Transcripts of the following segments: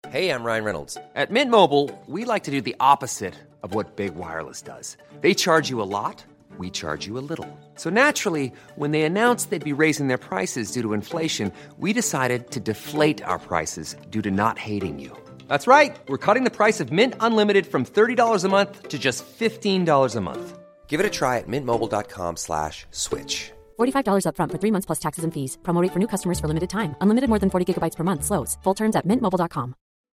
Hey, I'm Ryan Reynolds. At Mint Mobile, we like to do the opposite of what Big Wireless does. They charge you a lot, we charge you a little. So naturally, when they announced they'd be raising their prices due to inflation, we decided to deflate our prices due to not hating you. That's right. We're cutting the price of Mint Unlimited from $30 a month to just $15 a month. Give it a try at mintmobile.com/switch. $45 up front for 3 months plus taxes and fees. Promo rate for new customers for limited time. Unlimited more than 40 gigabytes per month. Slows full terms at mintmobile.com.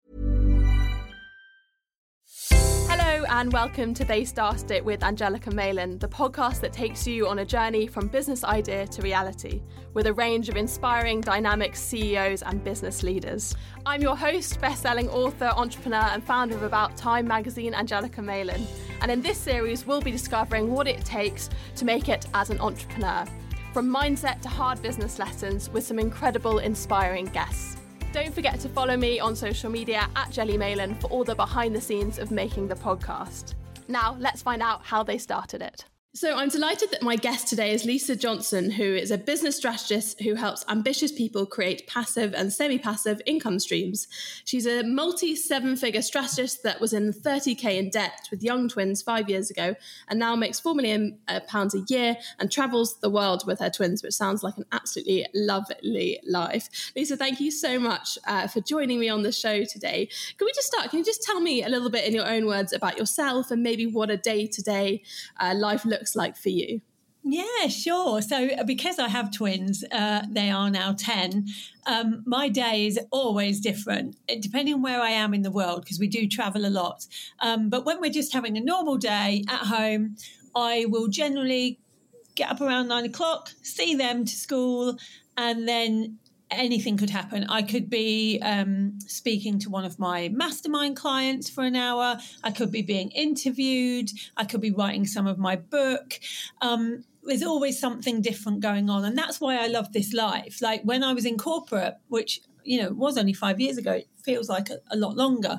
Hello and welcome to They Started It with Angelica Malin, the podcast that takes you on a journey from business idea to reality, with a range of inspiring, dynamic CEOs and business leaders. I'm your host, best-selling author, entrepreneur and founder of About Time magazine, Angelica Malin. And in this series, we'll be discovering what it takes to make it as an entrepreneur, from mindset to hard business lessons with some incredible, inspiring guests. Don't forget to follow me on social media at Jelly Malin for all the behind the scenes of making the podcast. Now, let's find out how they started it. So I'm delighted that my guest today is Lisa Johnson, who is a business strategist who helps ambitious people create passive and semi-passive income streams. She's a multi-seven-figure strategist that was in 30k in debt with young twins 5 years ago and now makes £4 million a year and travels the world with her twins, which sounds like an absolutely lovely life. Lisa, thank you so much for joining me on the show today. Can we just start? Can you just tell me a little bit in your own words about yourself and maybe what a day-to-day life looks like for you? Yeah, sure. So because I have twins, they are now 10, my day is always different, depending on where I am in the world, because we do travel a lot. But when we're just having a normal day at home, I will generally get up around 9 o'clock, see them to school, and then anything could happen. I could be speaking to one of my mastermind clients for an hour. I could be being interviewed. I could be writing some of my book. There's always something different going on. And that's why I love this life. Like when I was in corporate, which, you know, was only 5 years ago, it feels like a lot longer.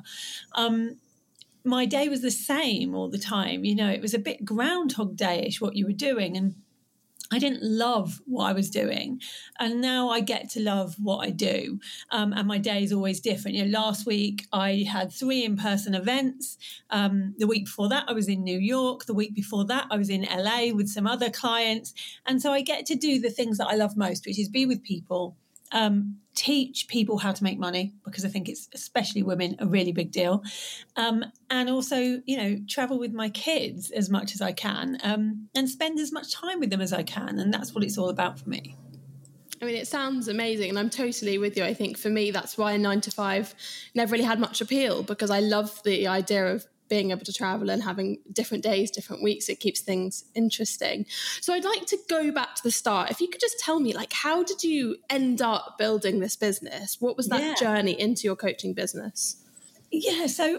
My day was the same all the time. You know, it was a bit Groundhog Day-ish what you were doing. And I didn't love what I was doing, and now I get to love what I do, and my day is always different. You know, last week I had 3 in-person events. The week before that I was in New York. The week before that I was in LA with some other clients, and so I get to do the things that I love most, which is be with people, teach people how to make money, because I think it's, especially women, a really big deal. And also, you know, travel with my kids as much as I can, and spend as much time with them as I can. And that's what it's all about for me. I mean, it sounds amazing, and I'm totally with you. I think for me, that's why 9 to 5 never really had much appeal, because I love the idea of being able to travel and having different days, different weeks. It keeps things interesting. So I'd like to go back to the start. If you could just tell me, like, how did you end up building this business? What was that journey into your coaching business? Yeah, so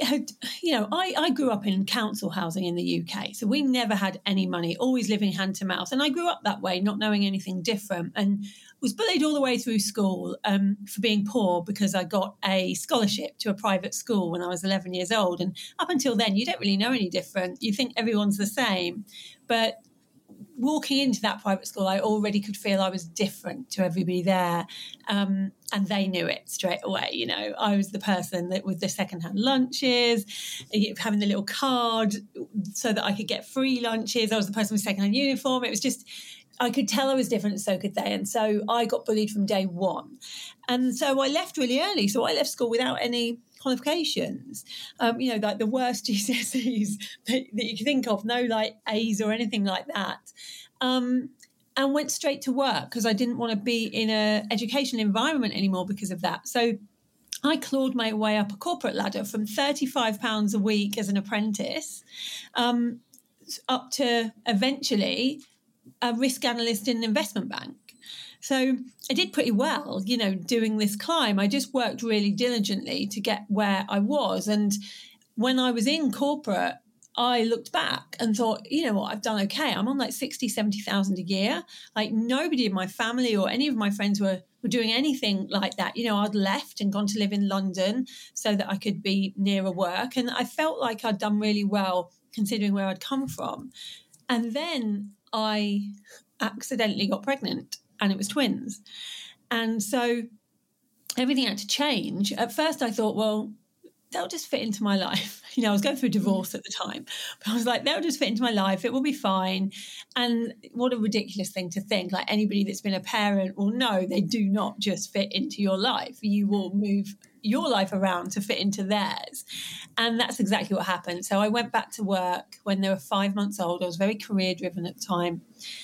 I grew up in council housing in the UK. So we never had any money, always living hand to mouth. And I grew up that way, not knowing anything different, and was bullied all the way through school for being poor, because I got a scholarship to a private school when I was 11 years old. And up until then, you don't really know any different. You think everyone's the same. But walking into that private school, I already could feel I was different to everybody there. And they knew it straight away. You know, I was the person that with the secondhand lunches, having the little card so that I could get free lunches. I was the person with secondhand uniform. It was just, I could tell I was different, and so could they. And so I got bullied from day one. And so I left really early. So I left school without any qualifications, like the worst GCSEs that you can think of, no like A's or anything like that. And went straight to work because I didn't want to be in an educational environment anymore because of that. So I clawed my way up a corporate ladder from £35 a week as an apprentice up to eventually a risk analyst in an investment bank. So I did pretty well, you know, doing this climb. I just worked really diligently to get where I was. And when I was in corporate, I looked back and thought, you know what, I've done okay. I'm on like 60, 70,000 a year. Like nobody in my family or any of my friends were doing anything like that. You know, I'd left and gone to live in London so that I could be nearer work. And I felt like I'd done really well considering where I'd come from. And then I accidentally got pregnant, and it was twins. And so everything had to change. At first I thought, well, they'll just fit into my life. I was going through a divorce at the time, but I was like, they'll just fit into my life. It will be fine. And what a ridiculous thing to think. Like, anybody that's been a parent will know they do not just fit into your life. You will move your life around to fit into theirs. And that's exactly what happened. So I went back to work when they were 5 months old. I was very career driven at the time.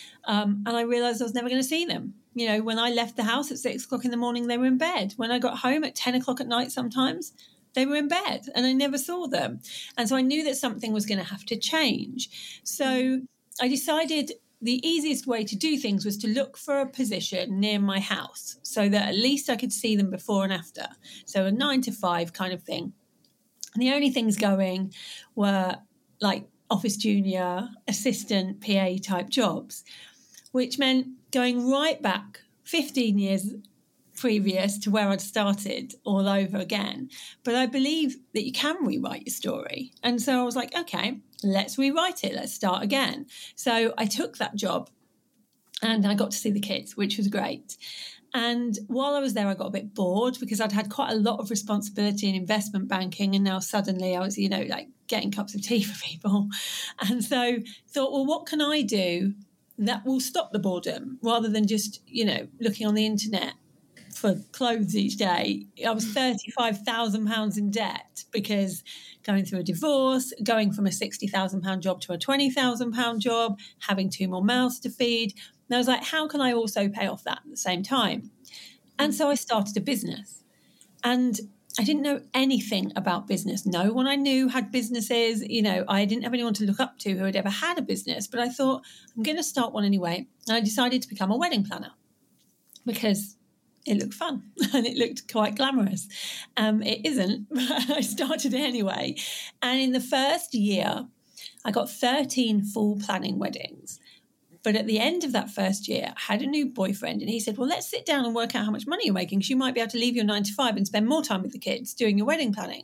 And I realized I was never going to see them. When I left the house at 6 o'clock in the morning, they were in bed. When I got home at 10 o'clock at night, sometimes they were in bed and I never saw them. And so I knew that something was going to have to change. So I decided the easiest way to do things was to look for a position near my house so that at least I could see them before and after. So a 9 to 5 kind of thing. And the only things going were like office junior, assistant, PA type jobs, which meant going right back 15 years previous to where I'd started all over again. But I believe that you can rewrite your story. And so I was like, okay, let's rewrite it. Let's start again. So I took that job and I got to see the kids, which was great. And while I was there, I got a bit bored because I'd had quite a lot of responsibility in investment banking. And now suddenly I was, like getting cups of tea for people. And so thought, well, what can I do that will stop the boredom rather than just, looking on the internet for clothes each day? I was £35,000 in debt because going through a divorce, going from a £60,000 job to a £20,000 job, having 2 more mouths to feed. And I was like, how can I also pay off that at the same time? And so I started a business. And I didn't know anything about business. No one I knew had businesses. I didn't have anyone to look up to who had ever had a business. But I thought, I'm going to start one anyway. And I decided to become a wedding planner because it looked fun and it looked quite glamorous. It isn't, but I started it anyway. And in the first year, I got 13 full planning weddings. But at the end of that first year, I had a new boyfriend and he said, well, let's sit down and work out how much money you're making because you might be able to leave your 9 to 5 and spend more time with the kids doing your wedding planning.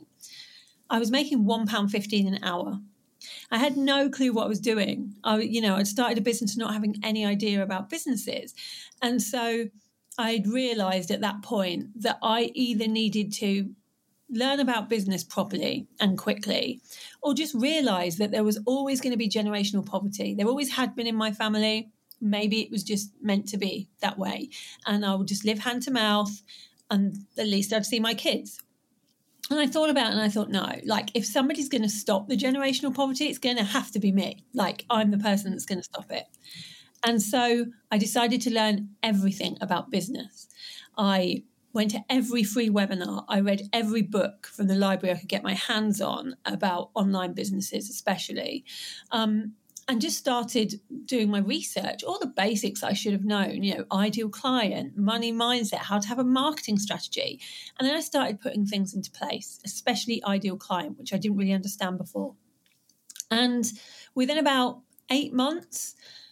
I was making £1.15 an hour. I had no clue what I was doing. I'd started a business not having any idea about businesses. And so I'd realised at that point that I either needed to learn about business properly and quickly, or just realise that there was always going to be generational poverty. There always had been in my family. Maybe it was just meant to be that way. And I would just live hand to mouth and at least I'd see my kids. And I thought about it and I thought, no, like if somebody's going to stop the generational poverty, it's going to have to be me. Like I'm the person that's going to stop it. And so I decided to learn everything about business. I went to every free webinar. I read every book from the library I could get my hands on about online businesses, especially, and just started doing my research, all the basics I should have known, ideal client, money mindset, how to have a marketing strategy. And then I started putting things into place, especially ideal client, which I didn't really understand before. And within about 8 months,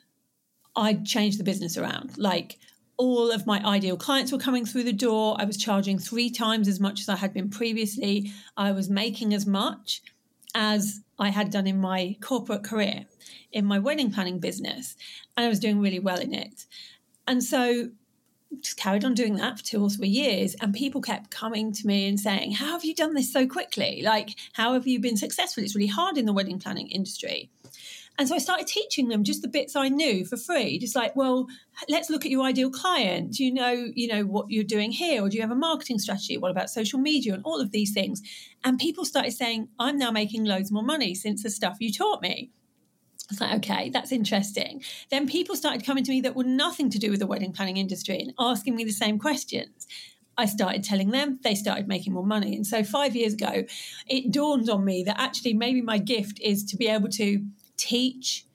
I'd changed the business around. Like all of my ideal clients were coming through the door. I was charging 3 times as much as I had been previously. I was making as much as I had done in my corporate career, in my wedding planning business. And I was doing really well in it. And so just carried on doing that for 2 or 3 years. And people kept coming to me and saying, how have you done this so quickly? Like, how have you been successful? It's really hard in the wedding planning industry. And so I started teaching them just the bits I knew for free. Just like, well, let's look at your ideal client. Do you know what you're doing here? Or do you have a marketing strategy? What about social media and all of these things? And people started saying, I'm now making loads more money since the stuff you taught me. I was like, okay, that's interesting. Then people started coming to me that were nothing to do with the wedding planning industry and asking me the same questions. I started telling them, they started making more money. And so 5 years ago, it dawned on me that actually maybe my gift is to be able to teach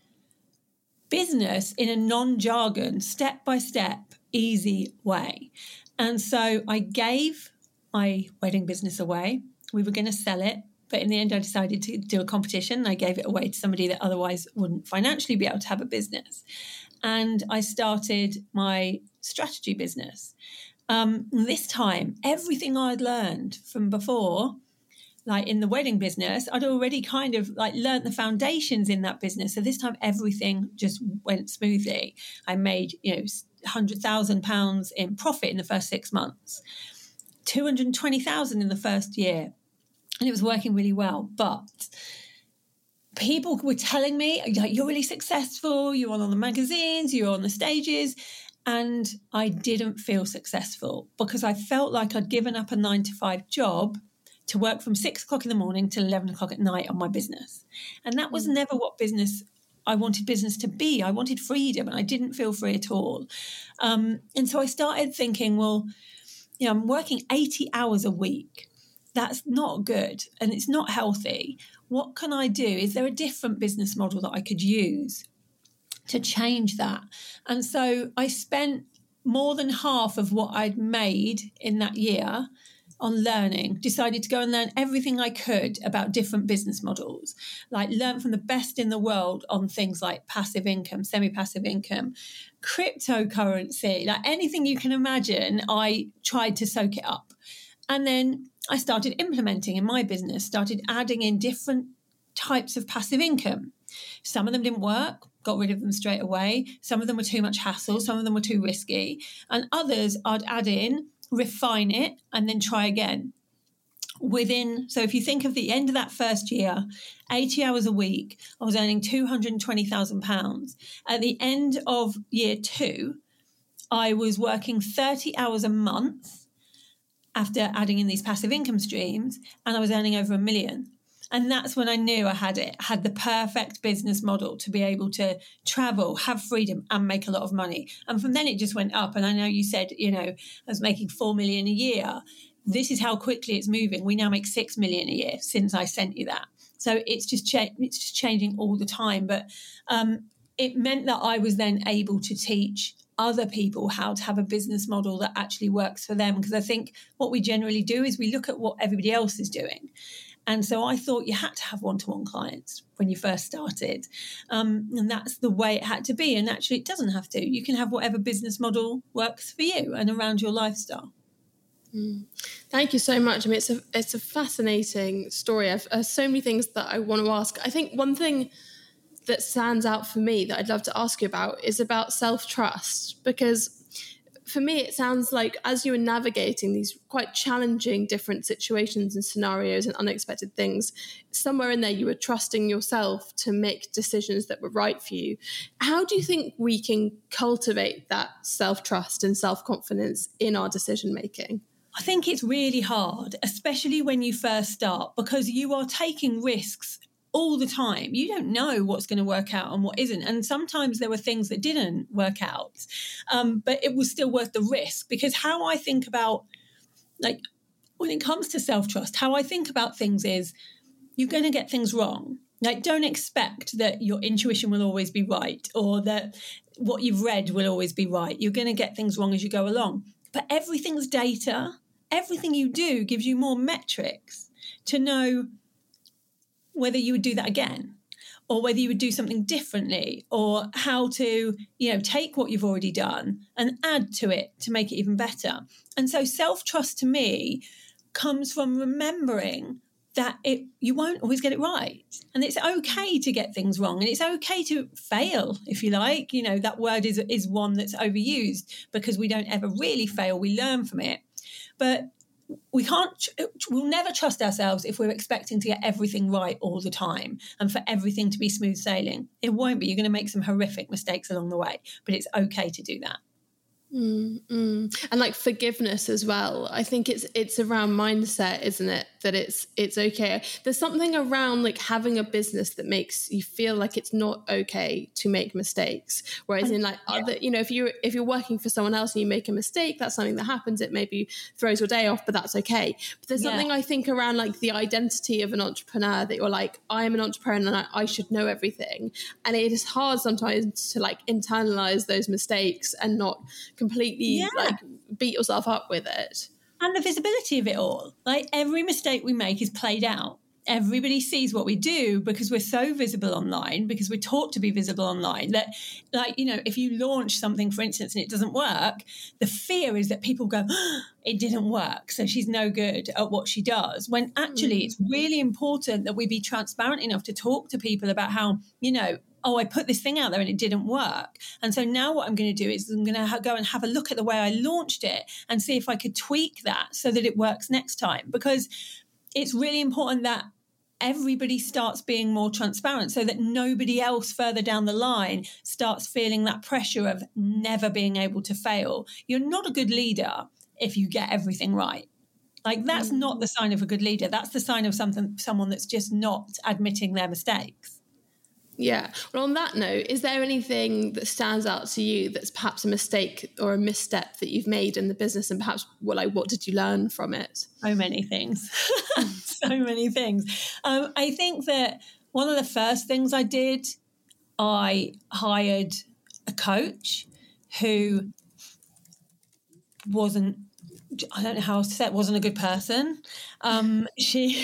business in a non-jargon, step-by-step, easy way. And so I gave my wedding business away. We were going to sell it, but in the end I decided to do a competition. I gave it away to somebody that otherwise wouldn't financially be able to have a business. And I started my strategy business. This time, everything I'd learned from before, like in the wedding business, I'd already kind of like learnt the foundations in that business. So this time everything just went smoothly. I made, £100,000 in profit in the first 6 months. 220,000 in the first year, and it was working really well. But people were telling me, like, you're really successful, you're on the magazines, you're on the stages. And I didn't feel successful because I felt like I'd given up a 9-to-5 job to work from 6 o'clock in the morning till 11 o'clock at night on my business. And that was never what I wanted business to be. I wanted freedom, and I didn't feel free at all. And so I started thinking, well, I'm working 80 hours a week. That's not good, and it's not healthy. What can I do? Is there a different business model that I could use to change that? And so I spent more than half of what I'd made in that year on learning, decided to go and learn everything I could about different business models, like learn from the best in the world on things like passive income, semi-passive income, cryptocurrency, like anything you can imagine. I tried to soak it up. And then I started implementing in my business, started adding in different types of passive income. Some of them didn't work, got rid of them straight away. Some of them were too much hassle. Some of them were too risky. And others I'd add in, refine it, and then try again. So if you think of the end of that first year, 80 hours a week, I was earning £220,000. At the end of year 2, I was working 30 hours a month after adding in these passive income streams, and I was earning over £1 million. And that's when I knew I had the perfect business model to be able to travel, have freedom, and make a lot of money. And from then it just went up. And I know you said, I was making $4 million a year. This is how quickly it's moving. We now make $6 million a year since I sent you that. So it's just changing all the time. But it meant that I was then able to teach other people how to have a business model that actually works for them. Because I think what we generally do is we look at what everybody else is doing. And so I thought you had to have one-to-one clients when you first started. And that's the way it had to be. And actually, it doesn't have to. You can have whatever business model works for you and around your lifestyle. Thank you so much. I mean, it's a fascinating story. I've so many things that I want to ask. I think one thing that stands out for me that I'd love to ask you about is about self-trust, because for me, it sounds like as you were navigating these quite challenging different situations and scenarios and unexpected things, somewhere in there you were trusting yourself to make decisions that were right for you. How do you think we can cultivate that self-trust and self-confidence in our decision-making? I think it's really hard, especially when you first start, because you are taking risks all the time. You don't know what's going to work out and what isn't. And sometimes there were things that didn't work out, but it was still worth the risk. Because how I think about, like, when it comes to self-trust, how I think about things is you're going to get things wrong. Like, don't expect that your intuition will always be right or that what you've read will always be right. You're going to get things wrong as you go along. But everything's data. Everything you do gives you more metrics to know whether you would do that again or whether you would do something differently, or how to, take what you've already done and add to it to make it even better. And so self-trust to me comes from remembering that you won't always get it right. And it's okay to get things wrong, and it's okay to fail, if you like. That word is one that's overused because we don't ever really fail. We learn from it. But we'll never trust ourselves if we're expecting to get everything right all the time and for everything to be smooth sailing. It won't be. You're going to make some horrific mistakes along the way, but it's okay to do that. And like forgiveness as well. I think it's around mindset, isn't it? That it's okay. There's something around like having a business that makes you feel like it's not okay to make mistakes. Whereas in like other, if you're working for someone else and you make a mistake, that's something that happens. It maybe throws your day off, but that's okay. But there's something I think around like the identity of an entrepreneur that you're like, I am an entrepreneur and I should know everything. And it is hard sometimes to like internalize those mistakes and not completely like beat yourself up with it. And the visibility of it all. Like, every mistake we make is played out. Everybody sees what we do because we're so visible online, because we're taught to be visible online, that, like, if you launch something, for instance, and it doesn't work, the fear is that people go, it didn't work, so she's no good at what she does. When actually it's really important that we be transparent enough to talk to people about how, oh, I put this thing out there and it didn't work. And so now what I'm going to do is I'm going to go and have a look at the way I launched it and see if I could tweak that so that it works next time. Because it's really important that everybody starts being more transparent so that nobody else further down the line starts feeling that pressure of never being able to fail. You're not a good leader if you get everything right. Like, that's not the sign of a good leader. That's the sign of someone that's just not admitting their mistakes. Yeah. Well, on that note, is there anything that stands out to you that's perhaps a mistake or a misstep that you've made in the business, and perhaps what did you learn from it? So many things. So many things. I think that one of the first things I did, I hired a coach who wasn't, I don't know how else to say it, wasn't a good person. She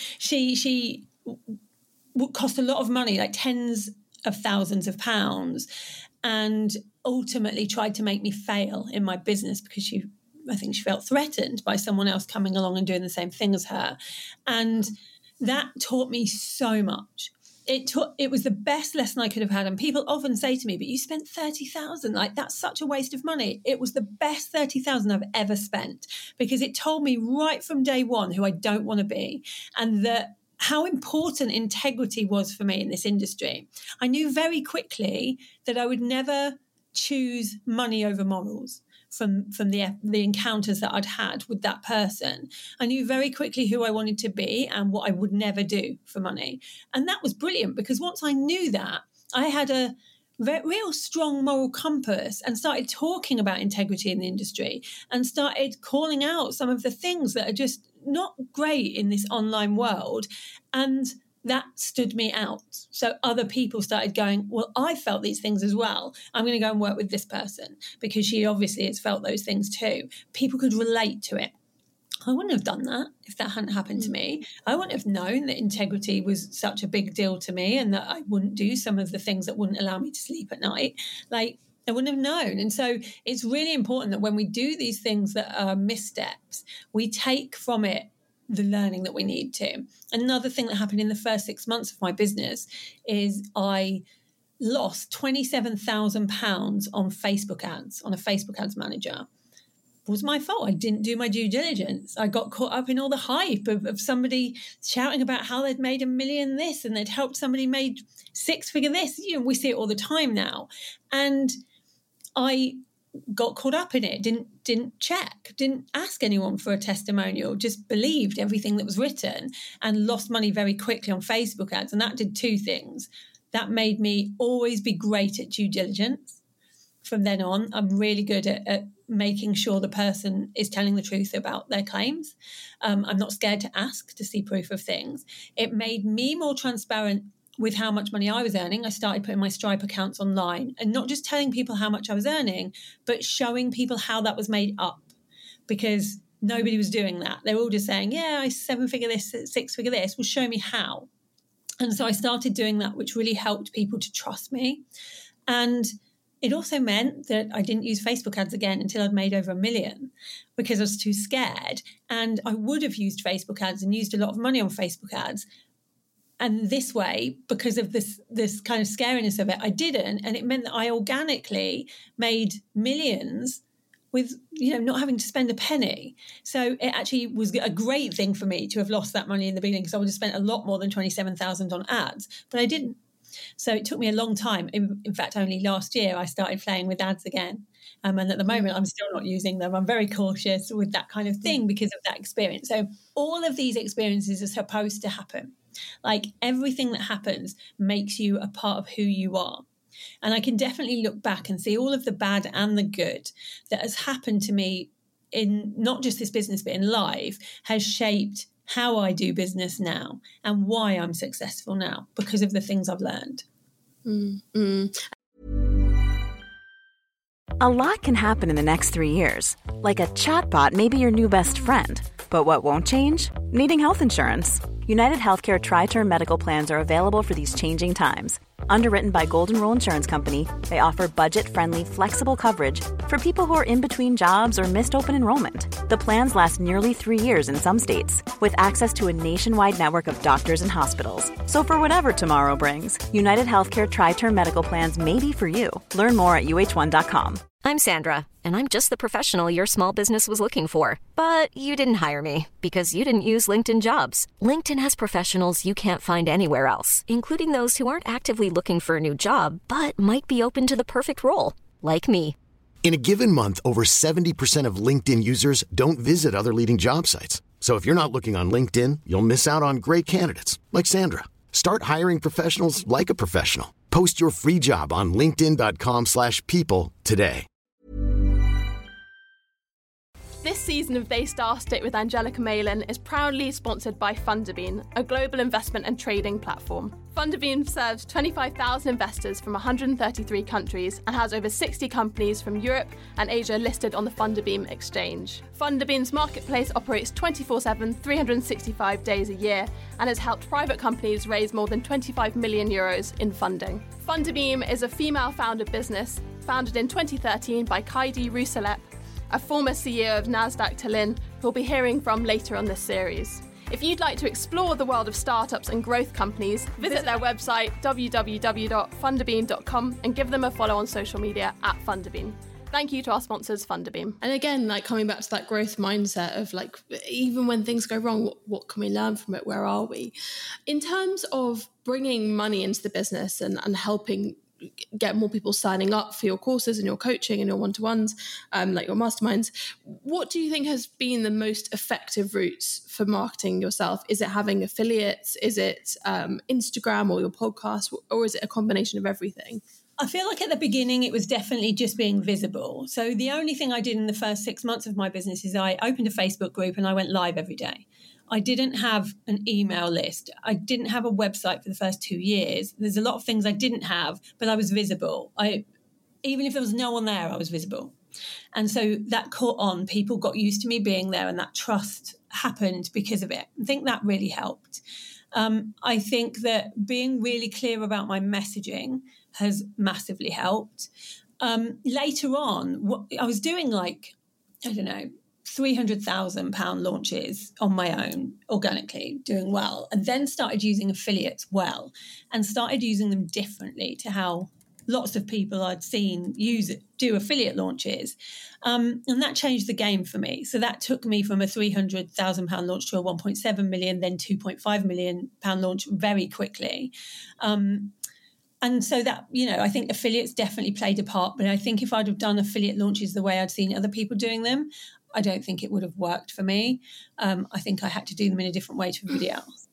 would cost a lot of money, like tens of thousands of pounds, and ultimately tried to make me fail in my business because I think she felt threatened by someone else coming along and doing the same thing as her. And that taught me so much. It was the best lesson I could have had. And people often say to me, but you spent 30,000, like that's such a waste of money. It was the best 30,000 I've ever spent, because it told me right from day one who I don't want to be, and that how important integrity was for me in this industry. I knew very quickly that I would never choose money over morals from the encounters that I'd had with that person. I knew very quickly who I wanted to be and what I would never do for money. And that was brilliant, because once I knew that, I had a real strong moral compass and started talking about integrity in the industry and started calling out some of the things that are just not great in this online world. And that stood me out. So other people started going, well, I felt these things as well. I'm going to go and work with this person because she obviously has felt those things too. People could relate to it. I wouldn't have done that if that hadn't happened to me. I wouldn't have known that integrity was such a big deal to me, and that I wouldn't do some of the things that wouldn't allow me to sleep at night. Like, I wouldn't have known. And so it's really important that when we do these things that are missteps, we take from it the learning that we need to. Another thing that happened in the first 6 months of my business is I lost £27,000 on Facebook ads, on a Facebook ads manager. It was my fault. I didn't do my due diligence. I got caught up in all the hype of somebody shouting about how they'd made $1 million this and they'd helped somebody made six-figure this. You know, we see it all the time now. And I got caught up in it, didn't check, didn't ask anyone for a testimonial, just believed everything that was written and lost money very quickly on Facebook ads. And that did two things. That made me always be great at due diligence. From then on, I'm really good at making sure the person is telling the truth about their claims. I'm not scared to ask to see proof of things. It made me more transparent with how much money I was earning. I started putting my Stripe accounts online and not just telling people how much I was earning, but showing people how that was made up, because nobody was doing that. They were all just saying, yeah, I 7-figure this, 6-figure this. Well, show me how. And so I started doing that, which really helped people to trust me. And it also meant that I didn't use Facebook ads again until I'd made over $1 million, because I was too scared. And I would have used Facebook ads and used a lot of money on Facebook ads. And this way, because of this kind of scariness of it, I didn't. And it meant that I organically made millions with, not having to spend a penny. So it actually was a great thing for me to have lost that money in the beginning, because I would have spent a lot more than $27,000 on ads, but I didn't. So it took me a long time. In fact, only last year I started playing with ads again. And at the moment, I'm still not using them. I'm very cautious with that kind of thing because of that experience. So all of these experiences are supposed to happen. Like, everything that happens makes you a part of who you are. And I can definitely look back and see all of the bad and the good that has happened to me in not just this business, but in life, has shaped how I do business now and why I'm successful now, because of the things I've learned. Mm-hmm. A lot can happen in the next 3 years. Like a chatbot may be your new best friend. But what won't change? Needing health insurance. United Healthcare Tri-Term Medical Plans are available for these changing times. Underwritten by Golden Rule Insurance Company, they offer budget-friendly, flexible coverage for people who are in between jobs or missed open enrollment. The plans last nearly 3 years in some states, with access to a nationwide network of doctors and hospitals. So for whatever tomorrow brings, United Healthcare Tri-Term Medical Plans may be for you. Learn more at uh1.com. I'm Sandra, and I'm just the professional your small business was looking for. But you didn't hire me because you didn't use LinkedIn Jobs. LinkedIn has professionals you can't find anywhere else, including those who aren't actively looking for a new job, but might be open to the perfect role, like me. In a given month, over 70% of LinkedIn users don't visit other leading job sites. So if you're not looking on LinkedIn, you'll miss out on great candidates like Sandra. Start hiring professionals like a professional. Post your free job on linkedin.com/people today. This season of They Starsed It with Angelica Malin is proudly sponsored by Fundabean, a global investment and trading platform. Fundabean serves 25,000 investors from 133 countries and has over 60 companies from Europe and Asia listed on the Fundabean exchange. Fundabean's marketplace operates 24/7, 365 days a year, and has helped private companies raise more than 25 million euros in funding. Fundabean is a female-founded business founded in 2013 by Kaidi Rousselep, a former CEO of Nasdaq Tallinn, who we'll be hearing from later on this series. If you'd like to explore the world of startups and growth companies, visit their website www.fundabean.com and give them a follow on social media at Fundabean. Thank you to our sponsors, Fundabean. And again, like coming back to that growth mindset of like, even when things go wrong, what can we learn from it? Where are we? In terms of bringing money into the business and helping get more people signing up for your courses and your coaching and your one-to-ones, like your masterminds, what do you think has been the most effective routes for marketing yourself? Is it having affiliates? Is it Instagram or your podcast? Or is it a combination of everything? I feel like at the beginning, it was definitely just being visible. So the only thing I did in the first 6 months of my business is I opened a Facebook group and I went live every day. I didn't have an email list. I didn't have a website for the first 2 years. There's a lot of things I didn't have, but I was visible. Even if there was no one there, I was visible. And so that caught on. People got used to me being there and that trust happened because of it. I think that really helped. I think that being really clear about my messaging has massively helped. Later on, I was doing £300,000 launches on my own, organically, doing well, and then started using affiliates well and started using them differently to how lots of people I'd seen do affiliate launches. And that changed the game for me. So that took me from a £300,000 launch to a 1.7 million, then £2.5 million launch very quickly. And so that, I think affiliates definitely played a part. But I think if I'd have done affiliate launches the way I'd seen other people doing them, I don't think it would have worked for me. I think I had to do them in a different way to everybody else.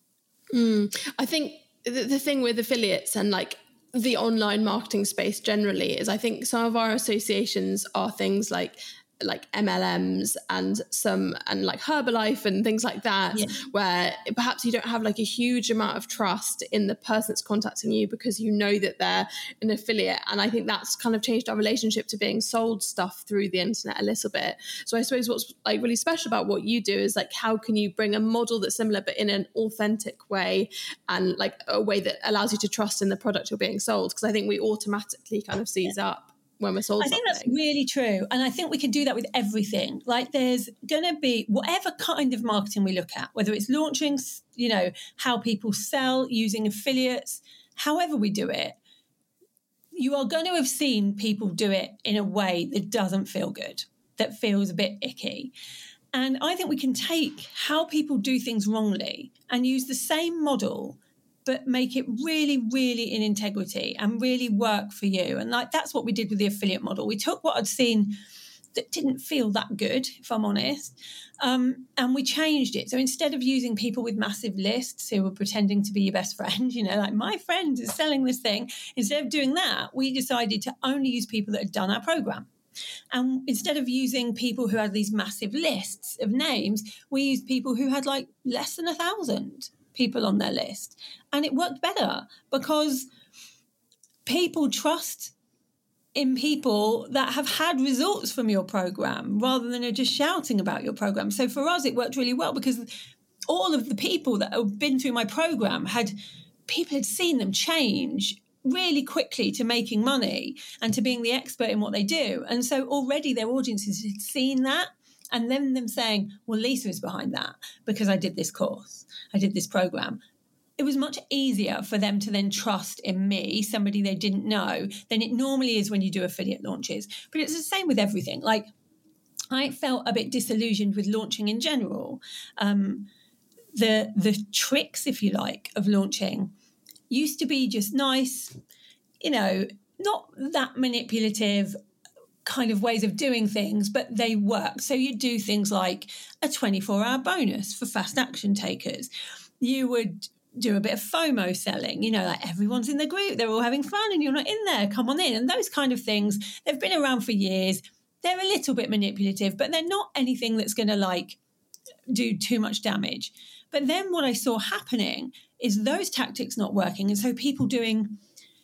I think the thing with affiliates and like the online marketing space generally is I think some of our associations are things like MLMs and like Herbalife and things like that, where perhaps you don't have like a huge amount of trust in the person that's contacting you because you know that they're an affiliate. And I think that's kind of changed our relationship to being sold stuff through the internet a little bit. So I suppose what's like really special about what you do is like, how can you bring a model that's similar but in an authentic way and like a way that allows you to trust in the product you're being sold? Because I think we automatically kind of seize up when we're sold something. I think that's really true. And I think we can do that with everything. Like there's going to be whatever kind of marketing we look at, whether it's launching, how people sell using affiliates, however we do it, you are going to have seen people do it in a way that doesn't feel good, that feels a bit icky. And I think we can take how people do things wrongly and use the same model but make it really, really in integrity and really work for you. And like that's what we did with the affiliate model. We took what I'd seen that didn't feel that good, if I'm honest, and we changed it. So instead of using people with massive lists who were pretending to be your best friend, like my friend is selling this thing, instead of doing that, we decided to only use people that had done our program. And instead of using people who had these massive lists of names, we used people who had like less than 1,000 people on their list. And it worked better because people trust in people that have had results from your program rather than are just shouting about your program. So for us, it worked really well because all of the people that have been through my program people had seen them change really quickly to making money and to being the expert in what they do. And so already their audiences had seen that. And then them saying, well, Lisa is behind that because I did this course, I did this program. It was much easier for them to then trust in me, somebody they didn't know, than it normally is when you do affiliate launches. But it's the same with everything. Like, I felt a bit disillusioned with launching in general. The tricks, if you like, of launching used to be just nice, not that manipulative kind of ways of doing things, but they work. So you do things like a 24-hour bonus for fast action takers. You would do a bit of FOMO selling, like everyone's in the group, they're all having fun and you're not in there, come on in. And those kind of things, they've been around for years. They're a little bit manipulative, but they're not anything that's going to do too much damage. But then what I saw happening is those tactics not working. And so people doing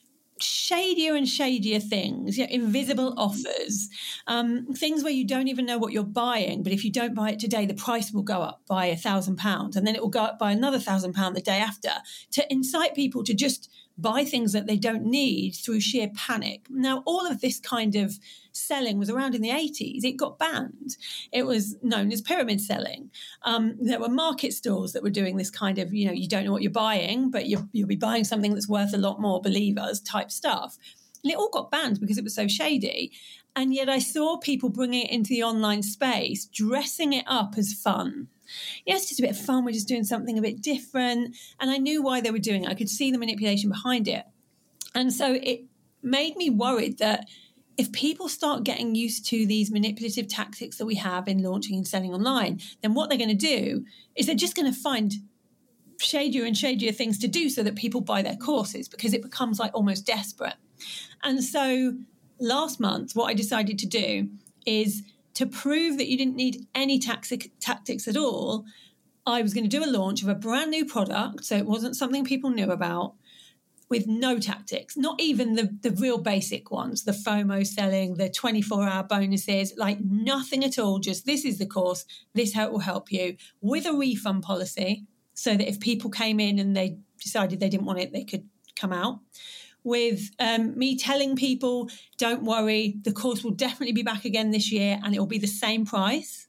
shadier and shadier things, invisible offers, things where you don't even know what you're buying. But if you don't buy it today, the price will go up by £1,000 and then it will go up by another £1,000 the day after, to incite people to just buy things that they don't need through sheer panic. Now, all of this kind of selling was around in the 80s. It got banned. It was known as pyramid selling. There were market stalls that were doing this kind of, you don't know what you're buying, but you'll be buying something that's worth a lot more, believe us, type stuff. And it all got banned because it was so shady. And yet I saw people bringing it into the online space, dressing it up as fun. It's just a bit of fun. We're just doing something a bit different. And I knew why they were doing it. I could see the manipulation behind it. And so it made me worried that if people start getting used to these manipulative tactics that we have in launching and selling online, then what they're going to do is they're just going to find shadier and shadier things to do so that people buy their courses, because it becomes almost desperate. And so last month, what I decided to do is, to prove that you didn't need any tactics at all, I was going to do a launch of a brand new product, so it wasn't something people knew about, with no tactics, not even the real basic ones, the FOMO selling, the 24-hour bonuses, nothing at all. Just, this is the course, this will help you, with a refund policy, so that if people came in and they decided they didn't want it, they could come out. With me telling people, don't worry, the course will definitely be back again this year and it will be the same price.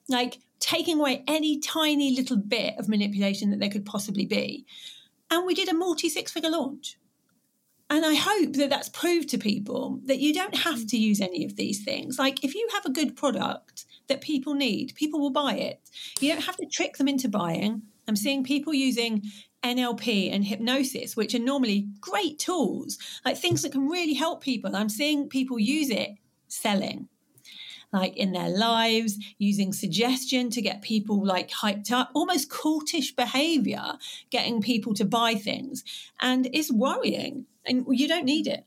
Taking away any tiny little bit of manipulation that there could possibly be. And we did a multi-six-figure launch. And I hope that that's proved to people that you don't have to use any of these things. If you have a good product that people need, people will buy it. You don't have to trick them into buying. I'm seeing people using NLP and hypnosis, which are normally great tools, things that can really help people. I'm seeing people use it selling, in their lives, using suggestion to get people hyped up, almost cultish behavior, getting people to buy things. And it's worrying, and you don't need it.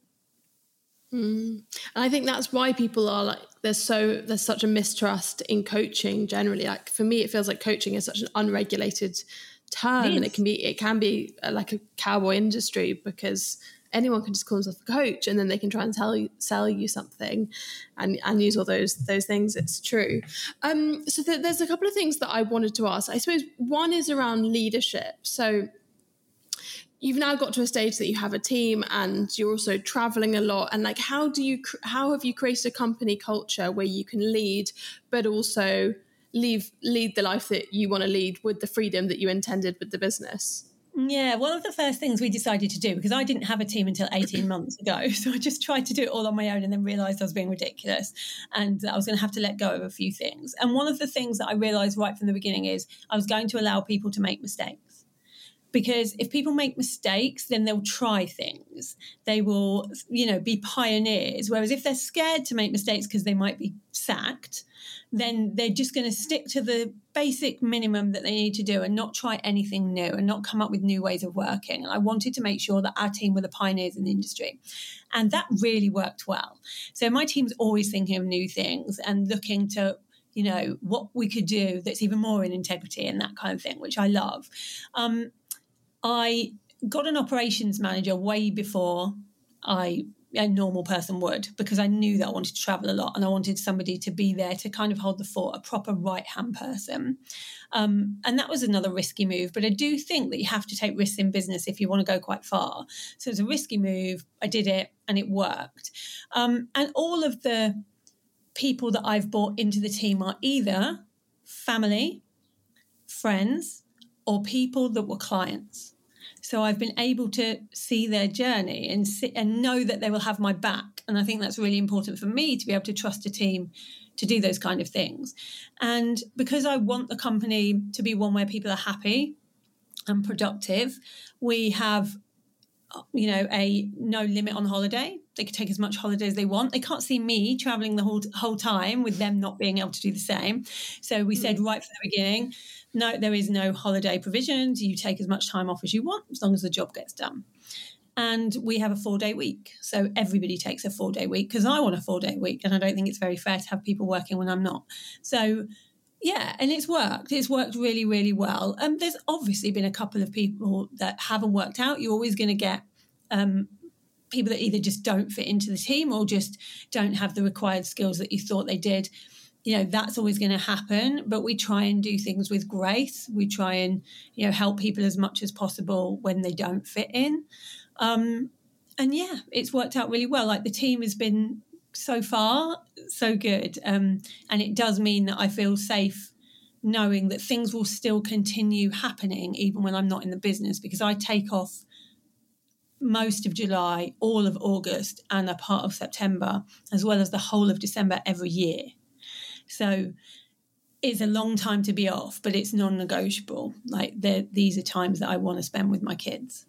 And I think that's why people are there's such a mistrust in coaching generally. For me, it feels like coaching is such an unregulated term, and it can be like a cowboy industry, because anyone can just call themselves a coach and then they can try and sell you something and use all those things. It's true. So there's a couple of things that I wanted to ask. I suppose one is around leadership. So you've now got to a stage that you have a team and you're also traveling a lot. And how have you created a company culture where you can lead, but also lead the life that you want to lead with the freedom that you intended with the business? Yeah, one of the first things we decided to do, because I didn't have a team until 18 months ago, so I just tried to do it all on my own and then realised I was being ridiculous and I was going to have to let go of a few things. And one of the things that I realised right from the beginning is I was going to allow people to make mistakes. Because if people make mistakes, then they'll try things. They will, be pioneers. Whereas if they're scared to make mistakes because they might be sacked, then they're just going to stick to the basic minimum that they need to do and not try anything new and not come up with new ways of working. And I wanted to make sure that our team were the pioneers in the industry. And that really worked well. So my team's always thinking of new things and looking to, what we could do that's even more in integrity and that kind of thing, which I love. I got an operations manager way before I a normal person would, because I knew that I wanted to travel a lot and I wanted somebody to be there to kind of hold the fort, a proper right-hand person. And that was another risky move. But I do think that you have to take risks in business if you want to go quite far. So it was a risky move. I did it and it worked. And all of the people that I've brought into the team are either family, friends, or people that were clients. So I've been able to see their journey and know that they will have my back. And I think that's really important for me, to be able to trust a team to do those kind of things. And because I want the company to be one where people are happy and productive, we have, a no limit on holiday. They can take as much holiday as they want. They can't see me traveling the whole time with them not being able to do the same. So we said right from the beginning, no, there is no holiday provisions. You take as much time off as you want, as long as the job gets done. And we have a 4-day week. So everybody takes a 4-day week, because I want a 4-day week. And I don't think it's very fair to have people working when I'm not. So, yeah, and it's worked. It's worked really, really well. There's obviously been a couple of people that haven't worked out. You're always going to get people that either just don't fit into the team or just don't have the required skills that you thought they did. That's always going to happen, but we try and do things with grace. We try and, help people as much as possible when they don't fit in. And yeah, it's worked out really well. Like, the team has been so far so good. And it does mean that I feel safe knowing that things will still continue happening even when I'm not in the business, because I take off most of July, all of August, and a part of September, as well as the whole of December every year. So it's a long time to be off, but it's non-negotiable. Like, these are times that I want to spend with my kids.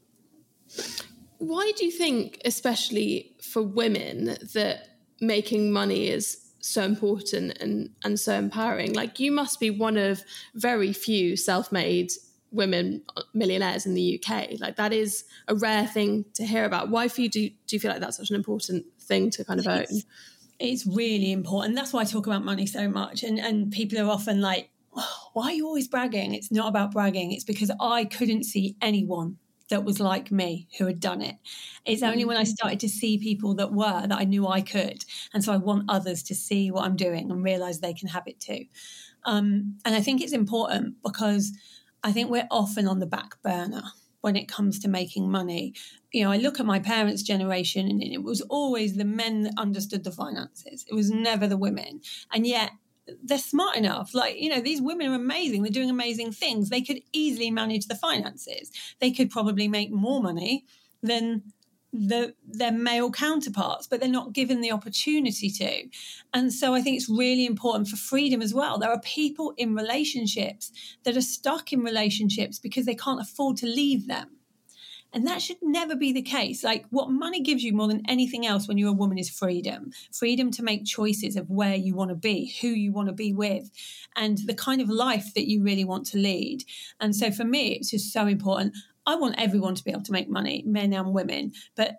Why do you think, especially for women, that making money is so important and so empowering? Like, you must be one of very few self-made women millionaires in the UK. Like, that is a rare thing to hear about. Why for you do you feel like that's such an important thing to kind of own? It's really important. That's why I talk about money so much. And people are often like, oh, why are you always bragging? It's not about bragging. It's because I couldn't see anyone that was like me who had done it. It's only when I started to see people that I knew I could. And so I want others to see what I'm doing and realize they can have it too. And I think it's important because I think we're often on the back burner when it comes to making money. I look at my parents' generation and it was always the men that understood the finances. It was never the women. And yet they're smart enough. Like, these women are amazing. They're doing amazing things. They could easily manage the finances. They could probably make more money than their male counterparts, but they're not given the opportunity to. And so I think it's really important for freedom as well. There are people in relationships that are stuck in relationships because they can't afford to leave them. And that should never be the case. Like, what money gives you more than anything else when you're a woman is freedom. Freedom to make choices of where you want to be, who you want to be with, and the kind of life that you really want to lead. And so for me, it's just so important. I want everyone to be able to make money, men and women. But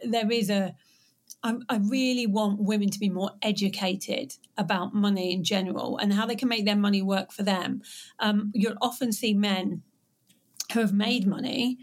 I really want women to be more educated about money in general and how they can make their money work for them. You'll often see men who have made money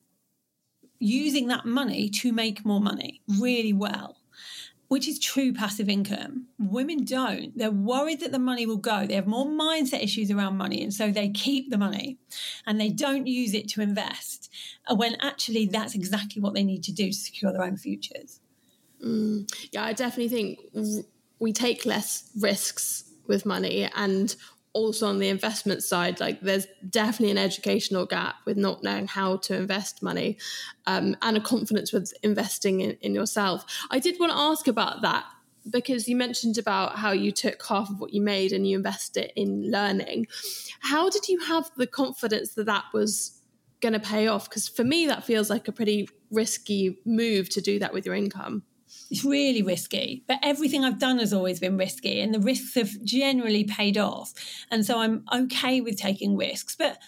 using that money to make more money really well, which is true passive income. Women don't. They're worried that the money will go. They have more mindset issues around money, and so they keep the money and they don't use it to invest, when actually that's exactly what they need to do to secure their own futures. Yeah, I definitely think we take less risks with money, and also on the investment side, like, there's definitely an educational gap with not knowing how to invest money, and a confidence with investing in yourself. I did want to ask about that, because you mentioned about how you took half of what you made and you invested it in learning. How did you have the confidence that was going to pay off? Because for me, that feels like a pretty risky move to do that with your income. It's really risky, but everything I've done has always been risky, and the risks have generally paid off. And so I'm okay with taking risks. But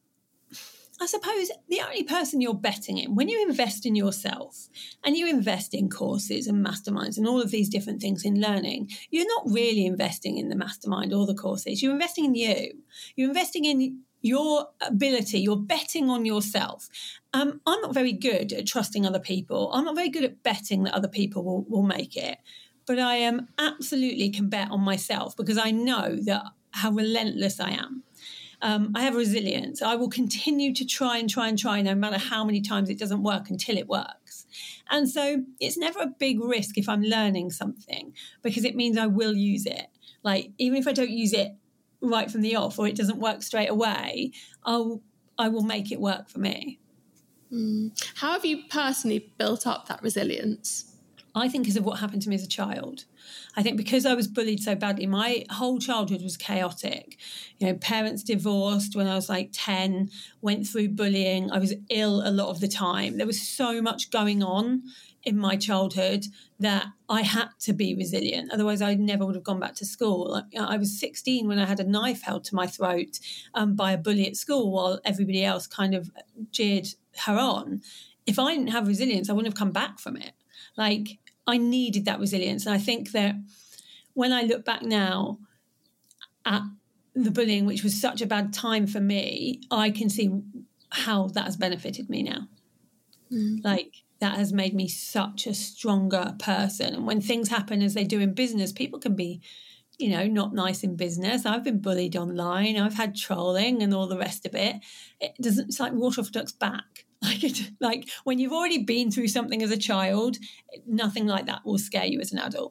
I suppose the only person you're betting in, when you invest in yourself and you invest in courses and masterminds and all of these different things in learning, you're not really investing in the mastermind or the courses. You're investing in you. You're investing in your ability, you're betting on yourself. I'm not very good at trusting other people. I'm not very good at betting that other people will make it. But I absolutely can bet on myself because I know that how relentless I am. I have resilience. I will continue to try no matter how many times it doesn't work until it works. And so it's never a big risk if I'm learning something because it means I will use it. Like, even if I don't use it right from the off or it doesn't work straight away, I will make it work for me. How have you personally built up that resilience? I think because of what happened to me as a child. I think because I was bullied so badly, my whole childhood was chaotic. You know, parents divorced when I was like 10, went through bullying. I was ill a lot of the time. There was so much going on in my childhood that I had to be resilient. Otherwise, I never would have gone back to school. I was 16 when I had a knife held to my throat by a bully at school while everybody else kind of jeered her on. If I didn't have resilience, I wouldn't have come back from it. Like, I needed that resilience. And I think that when I look back now at the bullying, which was such a bad time for me, I can see how that has benefited me now. Like, that has made me such a stronger person. And when things happen as they do in business, people can be, you know, not nice in business. I've been bullied online. I've had trolling and all the rest of it. It's like water off a duck's back. Like when you've already been through something as a child, nothing like that will scare you as an adult.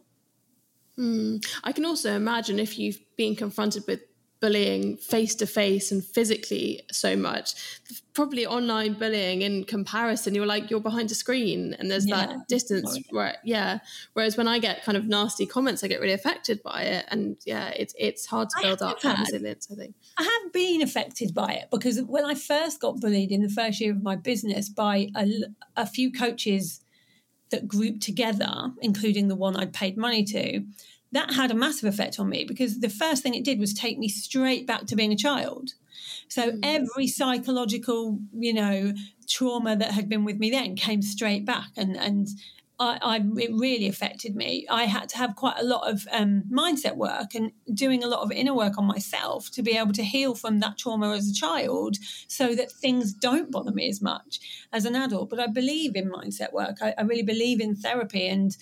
I can also imagine if you've been confronted with bullying face to face and physically so much, probably online bullying in comparison, you're behind a screen and there's that distance. Whereas when I get kind of nasty comments, I get really affected by it. And it's hard to build up that resilience, I think. I have been affected by it because when I first got bullied in the first year of my business by a few coaches that grouped together, including the one I'd paid money to, that had a massive effect on me because the first thing it did was take me straight back to being a child. So every psychological, trauma that had been with me then came straight back and it really affected me. I had to have quite a lot of mindset work and doing a lot of inner work on myself to be able to heal from that trauma as a child so that things don't bother me as much as an adult. But I believe in mindset work. I really believe in therapy and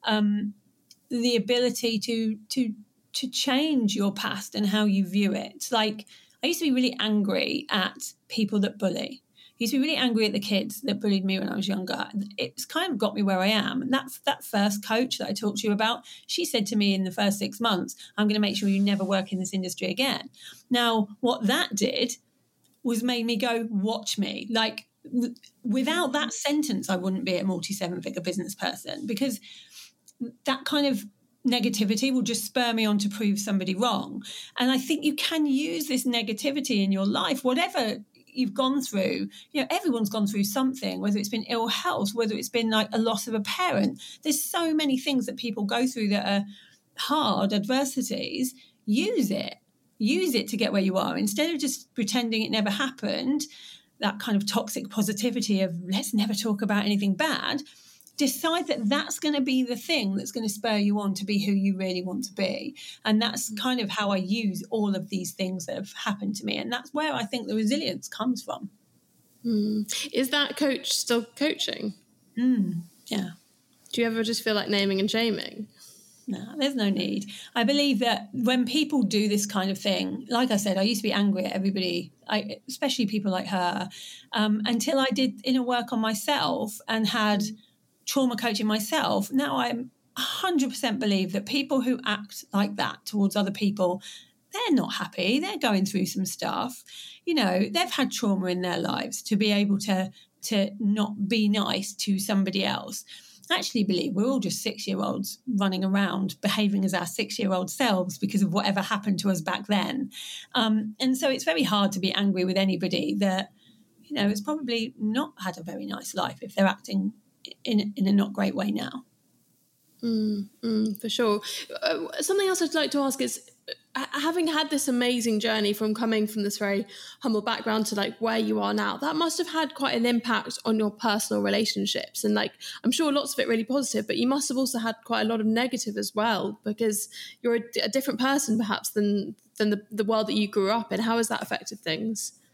the ability to change your past and how you view it. Like, I used to be really angry at people that bully. I used to be really angry at the kids that bullied me when I was younger. It's kind of got me where I am. And that first coach that I talked to you about, she said to me in the first 6 months, I'm going to make sure you never work in this industry again. Now, what that did was made me go, watch me. Like, without that sentence, I wouldn't be a multi-7-figure business person because that kind of negativity will just spur me on to prove somebody wrong. And I think you can use this negativity in your life, whatever you've gone through. Everyone's gone through something, whether it's been ill health, whether it's been like a loss of a parent. There's so many things that people go through that are hard, adversities. Use it to get where you are. Instead of just pretending it never happened, that kind of toxic positivity of let's never talk about anything bad. Decide that that's going to be the thing that's going to spur you on to be who you really want to be. And that's kind of how I use all of these things that have happened to me. And that's where I think the resilience comes from. Is that coach still coaching? Yeah. Do you ever just feel like naming and shaming? No, there's no need. I believe that when people do this kind of thing, like I said, I used to be angry at everybody, especially people like her, until I did inner work on myself and had trauma coaching myself. Now I 100% believe that people who act like that towards other people, they're not happy. They're going through some stuff. They've had trauma in their lives to be able to not be nice to somebody else. I actually believe we're all just 6-year-olds running around behaving as our 6-year-old selves because of whatever happened to us back then. And so it's very hard to be angry with anybody that, it's probably not had a very nice life if they're acting in a not great way now. For sure. Something else I'd like to ask is, having had this amazing journey from coming from this very humble background to like where you are now, that must have had quite an impact on your personal relationships. And like, I'm sure lots of it really positive, but you must have also had quite a lot of negative as well, because you're a different person perhaps than the world that you grew up in. How has that affected things?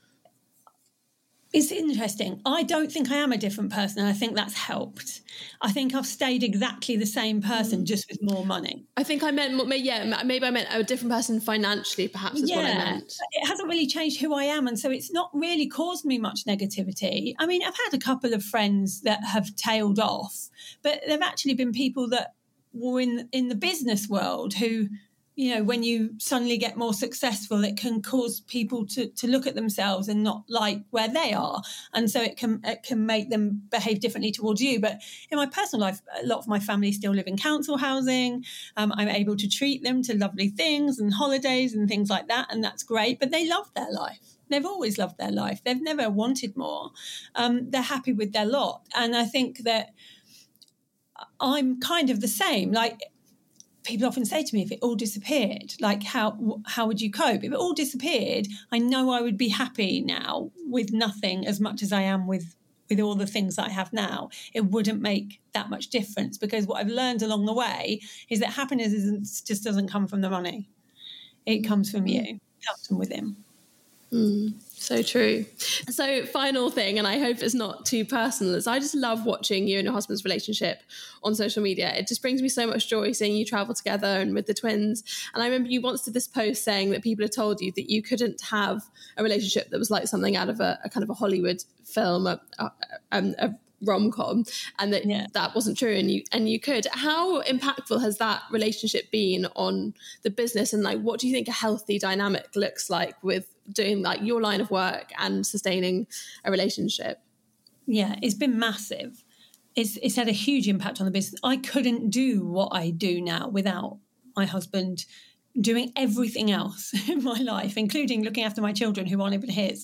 It's interesting. I don't think I am a different person, and I think that's helped. I think I've stayed exactly the same person, just with more money. I think I meant, maybe I meant a different person financially, perhaps, is what I meant. It hasn't really changed who I am, and so it's not really caused me much negativity. I mean, I've had a couple of friends that have tailed off, but there have actually been people that were in the business world who, you know, when you suddenly get more successful, it can cause people to look at themselves and not like where they are. And so it can make them behave differently towards you. But in my personal life, a lot of my family still live in council housing. I'm able to treat them to lovely things and holidays and things like that. And that's great. But they love their life. They've always loved their life. They've never wanted more. They're happy with their lot. And I think that I'm kind of the same. Like, people often say to me, if it all disappeared, like how would you cope? If it all disappeared, I know I would be happy now with nothing as much as I am with all the things that I have now. It wouldn't make that much difference, because what I've learned along the way is that happiness just doesn't come from the money. It comes from you. It comes from within. So true. So final thing, and I hope it's not too personal, is I just love watching you and your husband's relationship on social media. It just brings me so much joy seeing you travel together and with the twins. And I remember you once did this post saying that people had told you that you couldn't have a relationship that was like something out of a kind of a Hollywood film, a rom-com, and that wasn't true, and you could. How impactful has that relationship been on the business, and like what do you think a healthy dynamic looks like with doing like your line of work and sustaining a relationship? Yeah, it's been massive. It's had a huge impact on the business. I couldn't do what I do now without my husband doing everything else in my life, including looking after my children who aren't even his.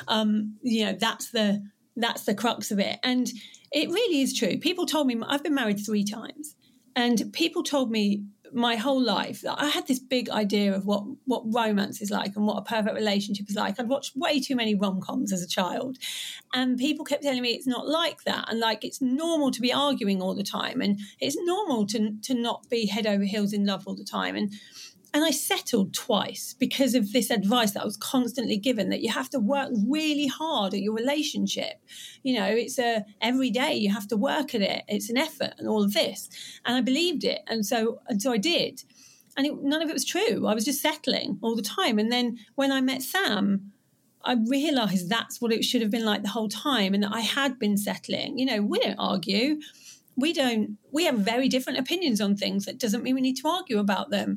That's the crux of it. And it really is true. People told me, I've been married 3 times, and people told me my whole life that I had this big idea of what romance is like and what a perfect relationship is like. I'd watched way too many rom-coms as a child, and people kept telling me it's not like that, and like it's normal to be arguing all the time, and it's normal to not be head over heels in love all the time. And I settled twice because of this advice that I was constantly given, that you have to work really hard at your relationship. You know, it's every day you have to work at it. It's an effort and all of this. And I believed it. And so I did. And none of it was true. I was just settling all the time. And then when I met Sam, I realised that's what it should have been like the whole time, and that I had been settling. You know, we don't argue. We have very different opinions on things. That doesn't mean we need to argue about them.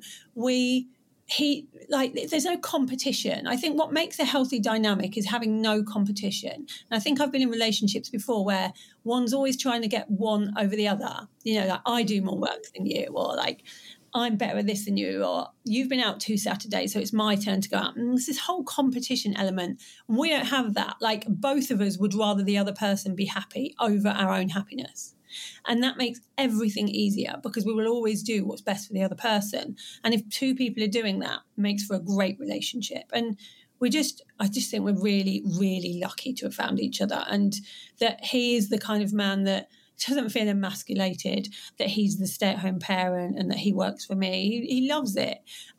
There's no competition. I think what makes a healthy dynamic is having no competition. And I think I've been in relationships before where one's always trying to get one over the other. You know, like I do more work than you, or like I'm better at this than you, or you've been out 2 Saturdays, so it's my turn to go out. And there's this whole competition element. And we don't have that. Like both of us would rather the other person be happy over our own happiness. And that makes everything easier, because we will always do what's best for the other person. And if 2 people are doing that, it makes for a great relationship. And I just think we're really, really lucky to have found each other, and that he is the kind of man that doesn't feel emasculated, that he's the stay-at-home parent, and that he works for me. He loves it.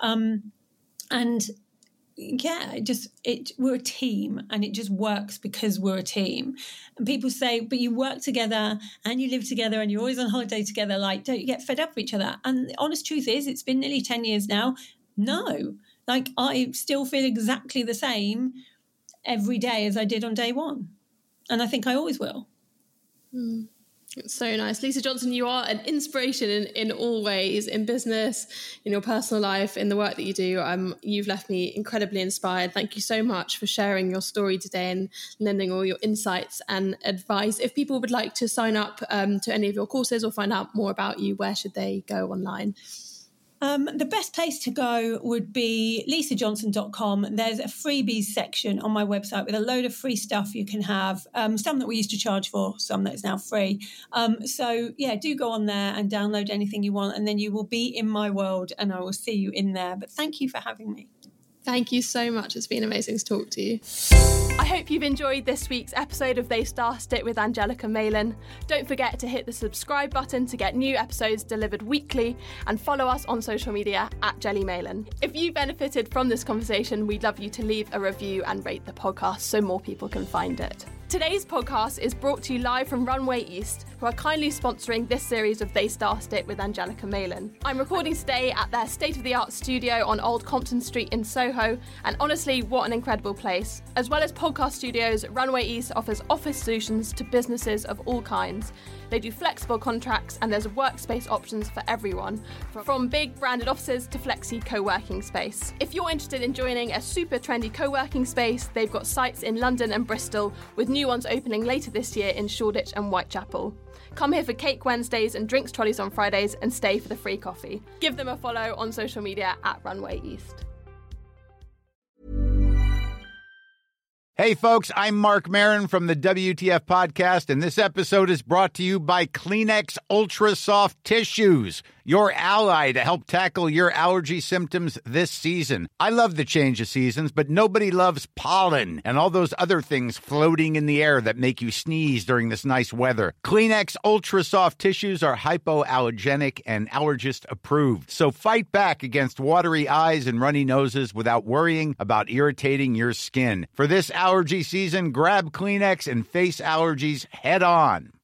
We're a team, and it just works because we're a team. And people say, but you work together and you live together and you're always on holiday together. Like, don't you get fed up with each other? And the honest truth is, it's been nearly 10 years now. No, like I still feel exactly the same every day as I did on day one. And I think I always will. It's so nice. Lisa Johnson, you are an inspiration in all ways, in business, in your personal life, in the work that you do. You've left me incredibly inspired. Thank you so much for sharing your story today and lending all your insights and advice. If people would like to sign up to any of your courses or find out more about you, where should they go online? The best place to go would be lisajohnson.com. There's a freebies section on my website with a load of free stuff you can have, some that we used to charge for, some that is now free. Do go on there and download anything you want, and then you will be in my world and I will see you in there. But thank you for having me. Thank you so much. It's been amazing to talk to you. I hope you've enjoyed this week's episode of They Starsed It with Angelica Malin. Don't forget to hit the subscribe button to get new episodes delivered weekly and follow us on social media at Jelly Malin. If you benefited from this conversation, we'd love you to leave a review and rate the podcast so more people can find it. Today's podcast is brought to you live from Runway East, who are kindly sponsoring this series of They Starsed It with Angelica Malin. I'm recording today at their state-of-the-art studio on Old Compton Street in Soho, and honestly, what an incredible place. As well as podcast studios, Runway East offers office solutions to businesses of all kinds. They do flexible contracts and there's workspace options for everyone, from big branded offices to flexi co-working space. If you're interested in joining a super trendy co-working space, they've got sites in London and Bristol, with new ones opening later this year in Shoreditch and Whitechapel. Come here for Cake Wednesdays and drinks trolleys on Fridays and stay for the free coffee. Give them a follow on social media at Runway East. Hey folks, I'm Mark Maron from the WTF Podcast, and this episode is brought to you by Kleenex Ultra Soft Tissues, your ally to help tackle your allergy symptoms this season. I love the change of seasons, but nobody loves pollen and all those other things floating in the air that make you sneeze during this nice weather. Kleenex Ultra Soft Tissues are hypoallergenic and allergist approved, so fight back against watery eyes and runny noses without worrying about irritating your skin. For this allergy season, grab Kleenex and face allergies head on.